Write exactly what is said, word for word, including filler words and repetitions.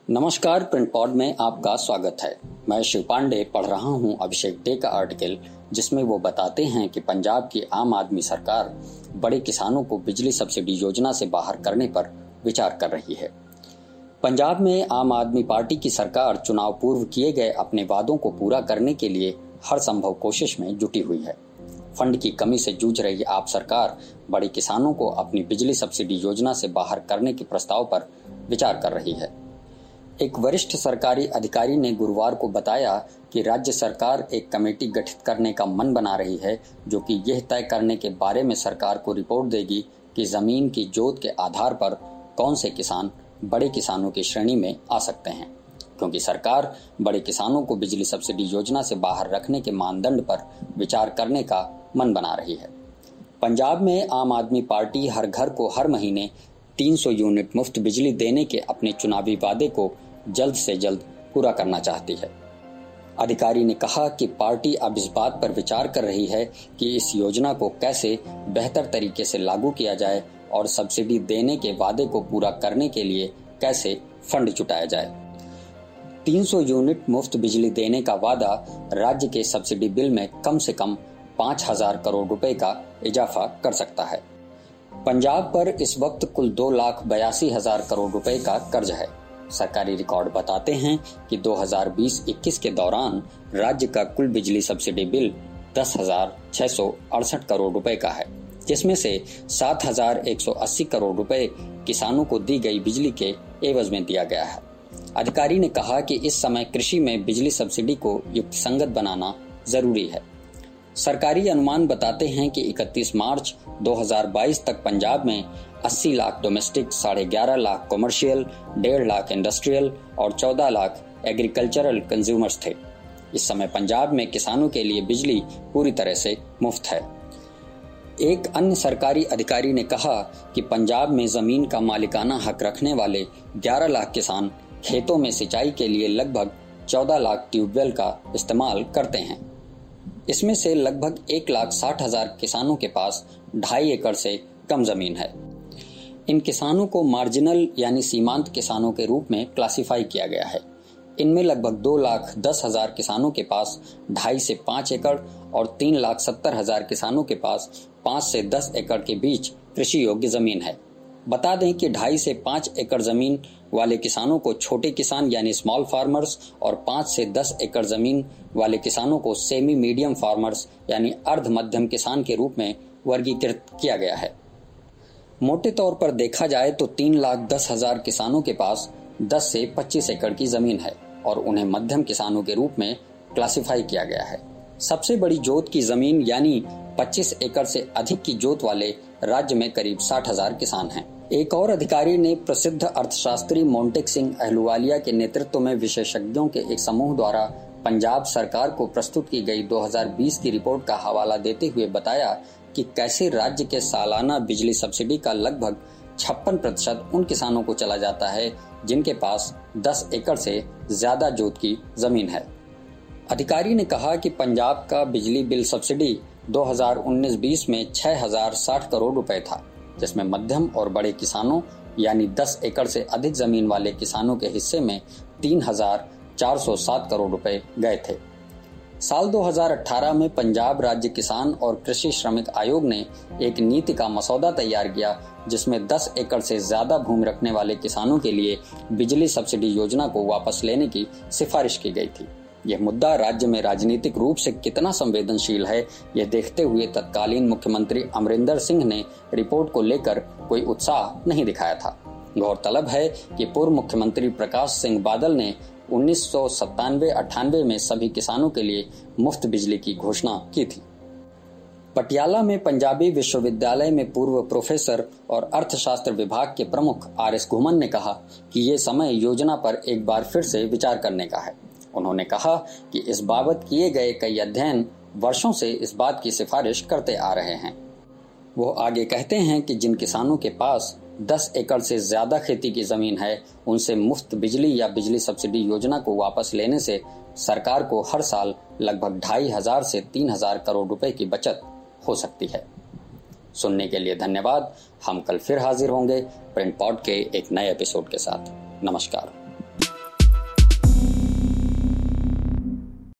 नमस्कार, print pod में आपका स्वागत है। मैं शिव पांडे पढ़ रहा हूं अभिषेक डे का आर्टिकल, जिसमें वो बताते हैं कि पंजाब की आम आदमी सरकार बड़े किसानों को बिजली सब्सिडी योजना से बाहर करने पर विचार कर रही है। पंजाब में आम आदमी पार्टी की सरकार चुनाव पूर्व किए गए अपने वादों को पूरा करने के लिए हर संभव कोशिश में जुटी हुई है। फंड की कमी से जूझ रही आप सरकार बड़े किसानों को अपनी बिजली सब्सिडी योजना से बाहर करने के प्रस्ताव पर विचार कर रही है। एक वरिष्ठ सरकारी अधिकारी ने गुरुवार को बताया कि राज्य सरकार एक कमेटी गठित करने का मन बना रही है, जो कि यह तय करने के बारे में सरकार को रिपोर्ट देगी कि जमीन की जोत के आधार पर कौन से किसान बड़े किसानों की श्रेणी में आ सकते हैं, क्योंकि सरकार बड़े किसानों को बिजली सब्सिडी योजना से बाहर रखने के मानदंड पर विचार करने का मन बना रही है। पंजाब में आम आदमी पार्टी हर घर को हर महीने तीन सौ यूनिट मुफ्त बिजली देने के अपने चुनावी वादे को जल्द से जल्द पूरा करना चाहती है। अधिकारी ने कहा कि पार्टी अब इस बात पर विचार कर रही है कि इस योजना को कैसे बेहतर तरीके से लागू किया जाए और सब्सिडी देने के वादे को पूरा करने के लिए कैसे फंड जुटाया जाए। तीन सौ यूनिट मुफ्त बिजली देने का वादा राज्य के सब्सिडी बिल में कम से कम पाँच हजार करोड़ रुपए का इजाफा कर सकता है। पंजाब पर इस वक्त कुल दो लाख बयासी हजार करोड़ रुपए का कर्ज है। सरकारी रिकॉर्ड बताते हैं कि दो हज़ार बीस इक्कीस के दौरान राज्य का कुल बिजली सब्सिडी बिल दस हजार छह सौ अड़सठ करोड़ रुपए का है, जिसमें से सात हजार एक सौ अस्सी करोड़ रुपए किसानों को दी गई बिजली के एवज में दिया गया है। अधिकारी ने कहा कि इस समय कृषि में बिजली सब्सिडी को युक्तिसंगत बनाना जरूरी है। सरकारी अनुमान बताते हैं कि इकतीस मार्च दो हज़ार बाईस तक पंजाब में अस्सी लाख डोमेस्टिक, साढ़े ग्यारह लाख कॉमर्शियल, डेढ़ लाख इंडस्ट्रियल और चौदह लाख एग्रीकल्चरल कंज्यूमर्स थे। इस समय पंजाब में किसानों के लिए बिजली पूरी तरह से मुफ्त है। एक अन्य सरकारी अधिकारी ने कहा कि पंजाब में जमीन का मालिकाना हक रखने वाले ग्यारह लाख किसान खेतों में सिंचाई के लिए लगभग चौदह लाख ट्यूबवेल का इस्तेमाल करते हैं। इसमें से लगभग एक लाख साठ हजार किसानों के पास ढाई एकड़ से कम जमीन है। इन किसानों को मार्जिनल यानी सीमांत किसानों के रूप में क्लासिफाई किया गया है। इनमें लगभग दो लाख दस हजार किसानों के पास ढाई से पाँच एकड़ और तीन लाख सत्तर हजार किसानों के पास पाँच से दस एकड़ के बीच कृषि योग्य जमीन है। बता दें कि ढाई से पाँच एकड़ जमीन वाले किसानों को छोटे किसान यानी स्मॉल फार्मर्स और पाँच से दस एकड़ जमीन वाले किसानों को सेमी मीडियम फार्मर्स यानी अर्ध मध्यम किसान के रूप में वर्गीकृत किया गया है। मोटे तौर पर देखा जाए तो तीन लाख दस हजार किसानों के पास दस से पच्चीस एकड़ की जमीन है और उन्हें मध्यम किसानों के रूप में क्लासिफाई किया गया है। सबसे बड़ी जोत की जमीन यानी पच्चीस एकड़ से अधिक की जोत वाले राज्य में करीब साठ हजार किसान हैं। एक और अधिकारी ने प्रसिद्ध अर्थशास्त्री मोंटेक सिंह अहलुवालिया के नेतृत्व में विशेषज्ञों के एक समूह द्वारा पंजाब सरकार को प्रस्तुत की गई दो हज़ार बीस की रिपोर्ट का हवाला देते हुए बताया कि कैसे राज्य के सालाना बिजली सब्सिडी का लगभग छप्पन प्रतिशत उन किसानों को चला जाता है जिनके पास दस एकड़ से ज्यादा जोत की जमीन है। अधिकारी ने कहा कि पंजाब का बिजली बिल सब्सिडी दो हज़ार उन्नीस बीस में छह हजार साठ करोड़ रुपए था, जिसमें मध्यम और बड़े किसानों यानी दस एकड़ से अधिक जमीन वाले किसानों के हिस्से में तीन हजार चार सौ सात करोड़ रुपए गए थे। साल दो हज़ार अठारह में पंजाब राज्य किसान और कृषि श्रमिक आयोग ने एक नीति का मसौदा तैयार किया, जिसमें दस एकड़ से ज्यादा भूमि रखने वाले किसानों के लिए बिजली सब्सिडी योजना को वापस लेने की सिफारिश की गई थी। यह मुद्दा राज्य में राजनीतिक रूप से कितना संवेदनशील है, यह देखते हुए तत्कालीन मुख्यमंत्री अमरिंदर सिंह ने रिपोर्ट को लेकर कोई उत्साह नहीं दिखाया था। गौरतलब है कि पूर्व मुख्यमंत्री प्रकाश सिंह बादल ने उन्नीस सौ सत्तानवे अट्ठानवे में सभी किसानों के लिए मुफ्त बिजली की घोषणा की थी। पटियाला में पंजाबी विश्वविद्यालय में पूर्व प्रोफेसर और अर्थशास्त्र विभाग के प्रमुख आर एस घुमन ने कहा कि ये समय योजना पर एक बार फिर से विचार करने का है। उन्होंने कहा कि इस बाबत किए गए कई अध्ययन वर्षों से इस बात की सिफारिश करते आ रहे हैं। वो आगे कहते हैं कि जिन किसानों के पास दस एकड़ से ज्यादा खेती की जमीन है, उनसे मुफ्त बिजली या बिजली सब्सिडी योजना को वापस लेने से सरकार को हर साल लगभग ढाई हजार से तीन हजार करोड़ रुपए की बचत हो सकती है। सुनने के लिए धन्यवाद। हम कल फिर हाजिर होंगे प्रिंट पॉड के एक नए एपिसोड के साथ। नमस्कार।